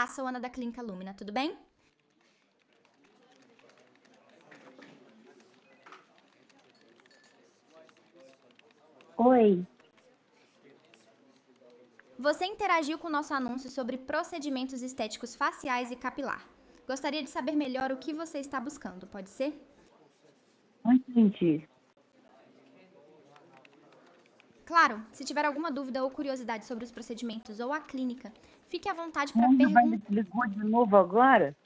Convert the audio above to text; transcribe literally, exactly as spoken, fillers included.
Olá, sou Ana da Clínica Lumina, tudo bem? Oi, Você interagiu com o nosso anúncio sobre procedimentos estéticos faciais e capilar. Gostaria de saber melhor o que você está buscando, pode ser? não entendi. Claro, se tiver alguma dúvida ou curiosidade sobre os procedimentos ou a clínica, fique à vontade para Ainda vai me perguntar. ligou de novo agora?